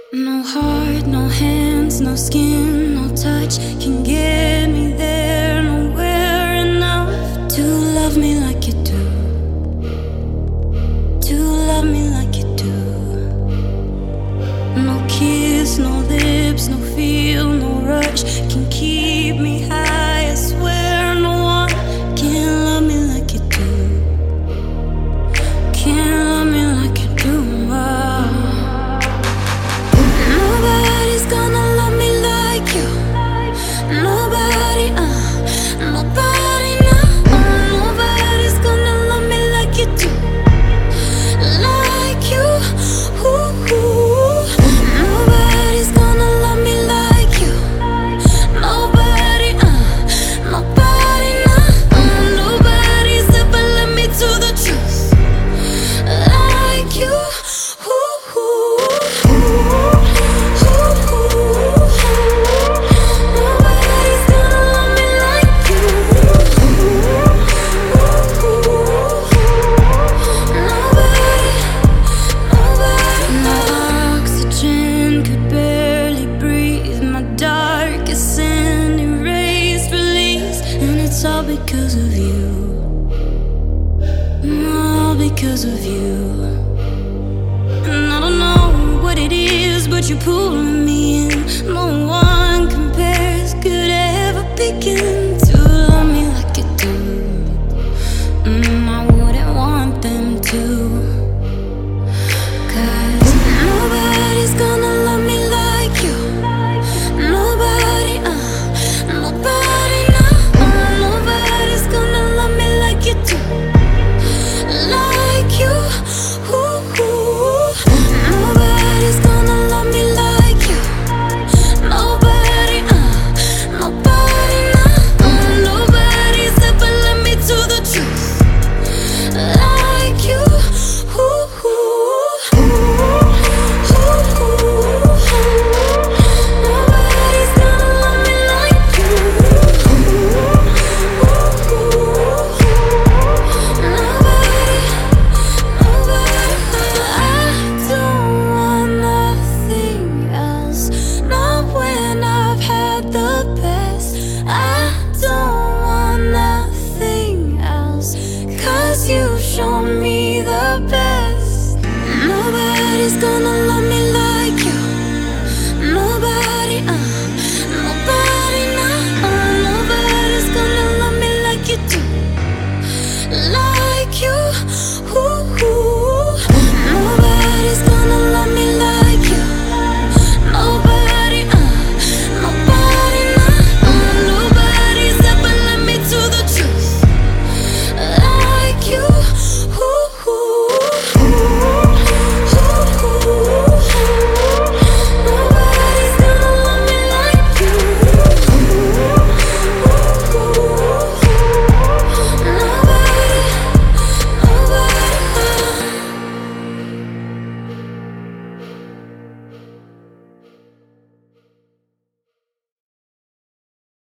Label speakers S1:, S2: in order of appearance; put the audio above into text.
S1: No heart, no hands, no skin, no touch can get me there. Nowhere enough to love me like you do. To love me like you do. No kiss, no lips, no feel, no rush can keep me high. I swear no one can love me like you do. Can't love me like you do. Nobody's gonna love me like you. Nobody, nobody, no. Nobody's gonna love me like you do. Like you, ooh, ooh. Nobody's gonna love me like you. Nobody, nobody, no. Nobody's ever led me to the truth like you. Ooh, ooh, ooh. It's all because of you. All because of you. And I don't know what it is, but you're pulling me in. No one compares, could ever begin.